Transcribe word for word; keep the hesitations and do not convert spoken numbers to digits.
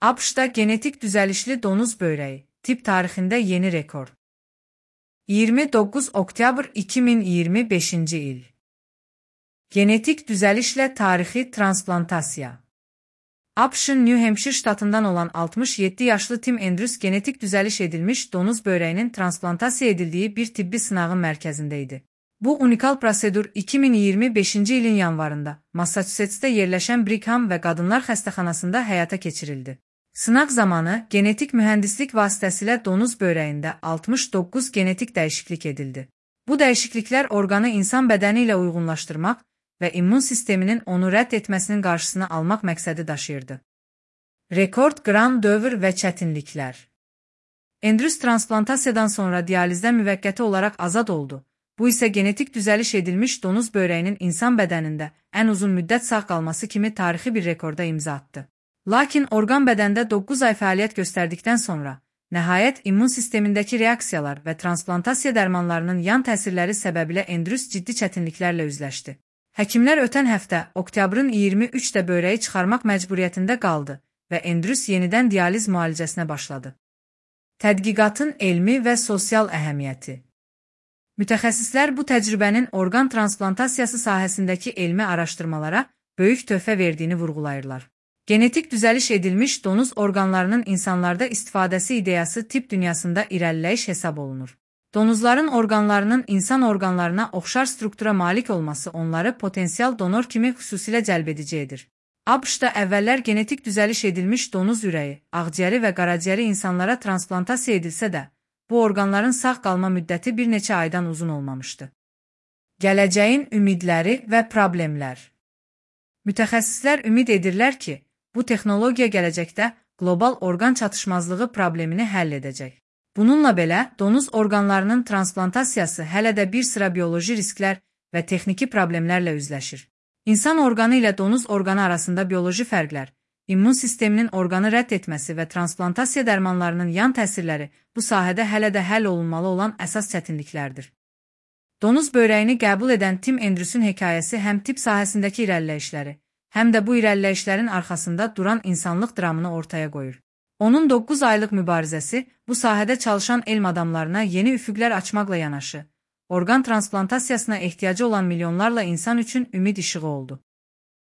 ABŞ'da genetik düzəlişli donuz böreği, tip tarixində yeni rekor. iyirmi doqquz oktyabr iki min iyirmi beşinci il. Genetik düzəlişlə tarixi transplantasiya. ABŞ'ın New Hampshire ştatından olan altmış yeddi yaşlı Tim Andrews genetik düzəliş edilmiş donuz böreğinin transplantasiya edildiyi bir tibbi sınağın mərkəzindəydi. Bu unikal prosedur iki min iyirmi beşinci ilin yanvarında Massachusetts'te yerləşən Brigham və Qadınlar Xəstəxanasında həyata keçirildi. Sınaq zamanı genetik mühəndislik vasitəsilə donuz böreğində altmış doqquz genetik dəyişiklik edildi. Bu dəyişikliklər orqanı insan bədəni ilə uyğunlaşdırmaq və immun sisteminin onu rədd etməsinin qarşısını almaq məqsədi daşıyırdı. Rekord, qram, dövr və çətinliklər. Andrews transplantasiyadan sonra dializdən müvəqqəti olaraq azad oldu. Bu isə genetik düzəliş edilmiş donuz böreğinin insan bədənində ən uzun müddət sağ qalması kimi tarixi bir rekorda imza atdı. Lakin orqan bədəndə doqquz ay fəaliyyət göstərdikdən sonra, nəhayət immun sistemindəki reaksiyalar və transplantasiya dərmanlarının yan təsirləri səbəbilə Andrews ciddi çətinliklərlə üzləşdi. Həkimlər ötən həftə oktyabrın iyirmi üçündə böreği çıxarmaq məcburiyyətində qaldı və Andrews yenidən dializ müalicəsinə başladı. Tədqiqatın elmi və sosial əhəmiyyəti. Mütəxəssislər bu təcrübənin orqan transplantasiyası sahəsindəki elmi araşdırmalara böyük töhfə verdiyini vurğulayırlar. Genetik düzəliş edilmiş donuz orqanlarının insanlarda istifadəsi ideyası tibb dünyasında irəliləyiş hesab olunur. Donuzların orqanlarının insan orqanlarına oxşar struktura malik olması onları potensial donor kimi xüsusilə cəlbedici edir. ABŞ'da əvvəllər genetik düzəliş edilmiş donuz ürəyi, ağciyəri və qaraciyəri insanlara transplantasiya edilsə də, bu orqanların sağ qalma müddəti bir neçə aydan uzun olmamışdı. Gələcəyin ümidləri və problemlər. Mütəxəssislər ümid edirlər ki, bu texnologiya gələcəkdə qlobal orqan çatışmazlığı problemini həll edəcək. Bununla belə, donuz orqanlarının transplantasiyası hələ də bir sıra bioloji risklər və texniki problemlərlə üzləşir. İnsan orqanı ilə donuz orqanı arasında bioloji fərqlər, immun sisteminin orqanı rədd etməsi və transplantasiya dərmanlarının yan təsirləri bu sahədə hələ də həll olunmalı olan əsas çətinliklərdir. Donuz böreğini qəbul edən Tim Andrews'un hekayəsi həm tibb sahəsindəki irəliləyişləri, həm də bu irəliləyişlərin arxasında duran insanlıq dramını ortaya qoyur. Onun doqquz aylıq mübarizəsi bu sahədə çalışan elm adamlarına yeni üfüqlər açmaqla yanaşı, orqan transplantasiyasına ehtiyacı olan milyonlarla insan üçün ümid işığı oldu.